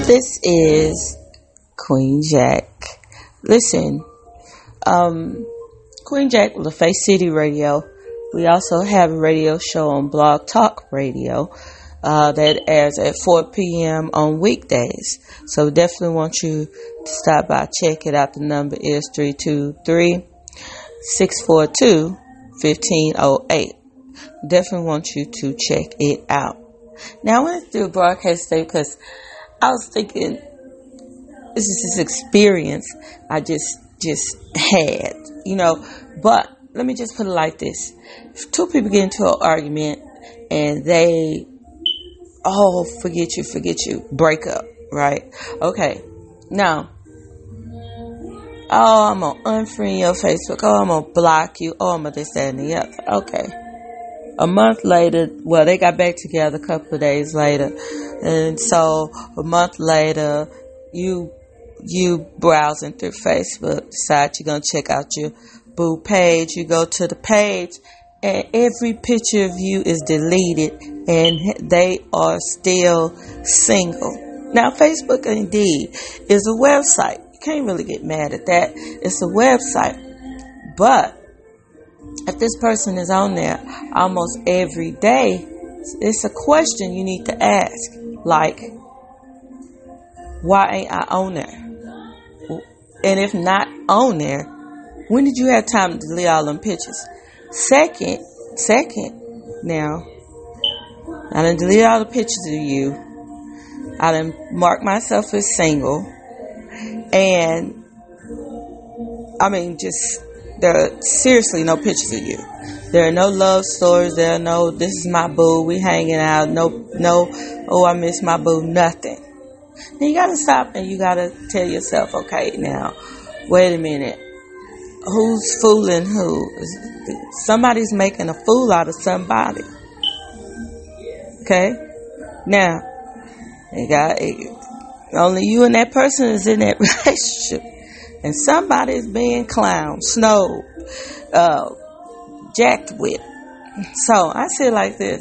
This is Queen Jack. Listen, Queen Jack with LaFace City Radio. We also have a radio show on Blog Talk Radio that airs at 4 p.m. on weekdays. So definitely want you to stop by, check it out. The number is 323-642-1508. Definitely want you to check it out. Now, I went through a broadcast today because I was thinking, this is this experience I just had, but let me just put it like this. If two people get into an argument and they, forget you, break up, right? Okay. Now, I'm going to unfriend your Facebook. I'm going to block you. I'm going to this, that, and the other. Okay. A month later, they got back together a couple of days later. And so a month later, you browsing through Facebook, decide you're going to check out your boo page. You go to the page and every picture of you is deleted and they are still single. Now, Facebook indeed is a website. You can't really get mad at that. It's a website. But if this person is on there almost every day, it's a question you need to ask. Like, why ain't I on there? And if not on there, when did you have time to delete all them pictures? Second, now, I done deleted all the pictures of you. I done marked myself as single. And, there are seriously no pictures of you. There are no love stories. There are no, this is my boo, we hanging out. No, I miss my boo, nothing. Then you gotta stop and you gotta tell yourself, okay, now, wait a minute. Who's fooling who? Somebody's making a fool out of somebody. Okay? Now, only you and that person is in that relationship. And somebody's being clowned, snowed, jacked with. So, I say it like this.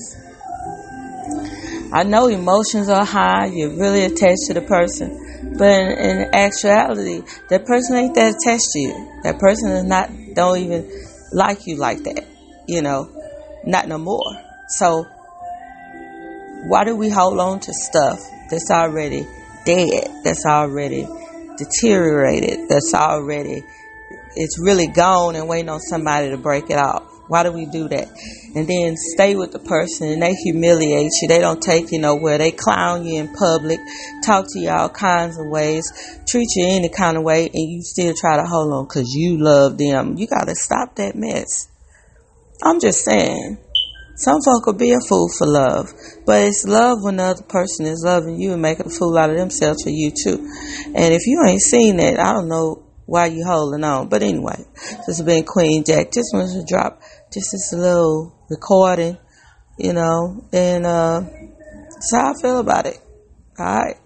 I know emotions are high. You're really attached to the person. But in actuality, that person ain't that attached to you. That person don't even like you like that. Not no more. So, why do we hold on to stuff that's already dead, that's already deteriorated, it's really gone and waiting on somebody to break it off? Why do we do that? And then stay with the person and they humiliate you. They don't take you nowhere. They clown you in public, talk to you all kinds of ways, treat you any kind of way, and you still try to hold on because you love them. You got to stop that mess. I'm just saying, some folk will be a fool for love, but it's love when the other person is loving you and making a fool out of themselves for you too. And if you ain't seen that, I don't know why you holding on. But anyway, this has been Queen Jack. Just wanted to drop just this little recording, and that's how I feel about it. All right.